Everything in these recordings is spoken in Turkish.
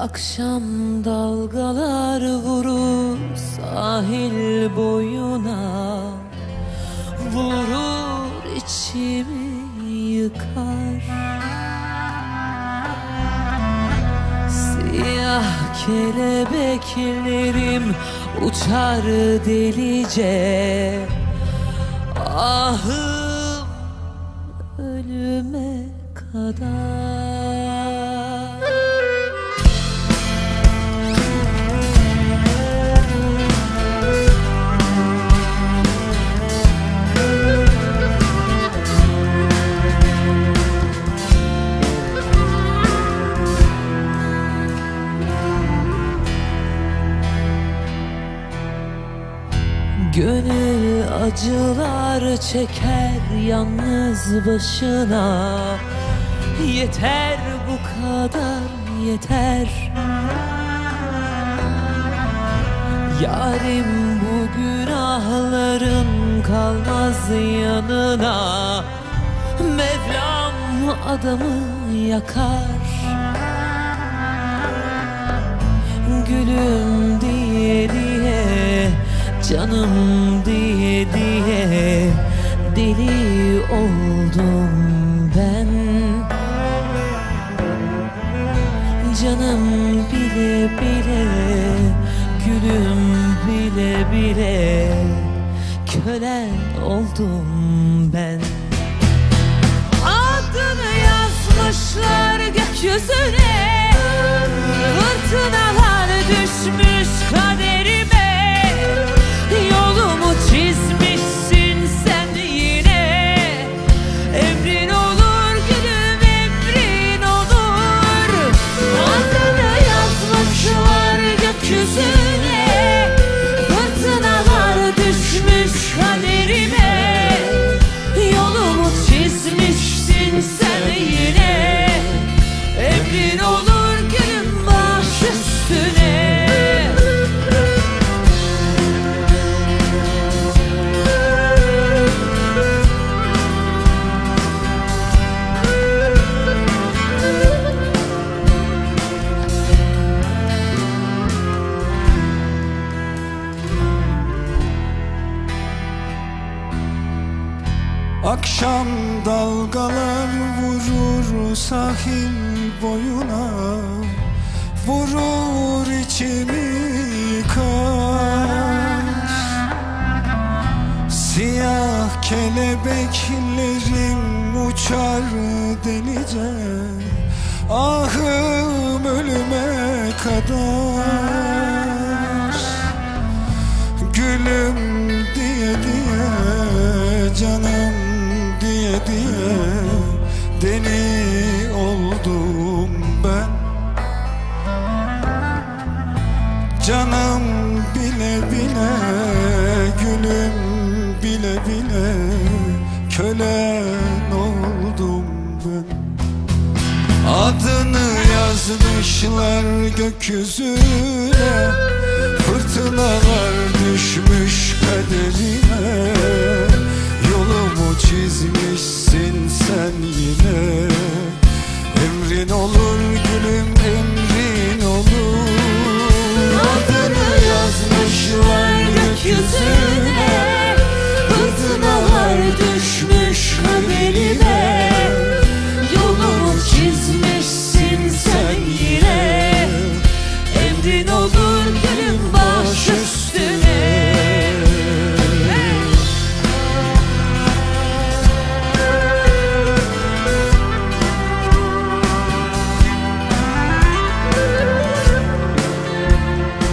Akşam dalgalar vurur sahil boyuna, vurur içimi yıkar. Siyah kelebeklerim uçar delice, ahım ölüme kadar. Gönül acılar çeker yalnız başına, yeter bu kadar yeter. Yarim bu günahların kalmaz yanına, Mevlam adamı yakar. Gülüm diye diye, canım diye diye deli oldum ben. Canım bile bile, gülüm bile bile kölen oldum ben. Adını yazmışlar gökyüzüne, fırtınalar düşmüş kaderime. Yolumu çizmişsin sen yine, emrin olur gülüm emrin olur. Adını yazmışlar gökyüzüne, fırtınalar düşmüş kaderime. Yolumu çizmişsin sen yine, emrin olur gülüm baş üstüne. Akşam dalgalar vurur sahil boyuna, vurur içimi yıkar. Siyah kelebeklerim uçar delice, ahım ölüme kadar. Gülüm diye diye, canım diye diye deli oldum ben. Canım bile bile, gülüm bile bile kölen oldum ben. Adını yazmışlar gökyüzüne, fırtınalar düşmüş kaderime. Yolumu çizmişsin sen yine, emrin olur gülüm emrin olur. Adını yazmışlar gökyüzüne, fırtınalar düşmüş kaderime. Yolumu çizmişsin sen yine, emrin olur gülüm baş üstüne.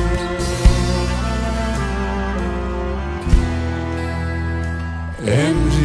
Emrin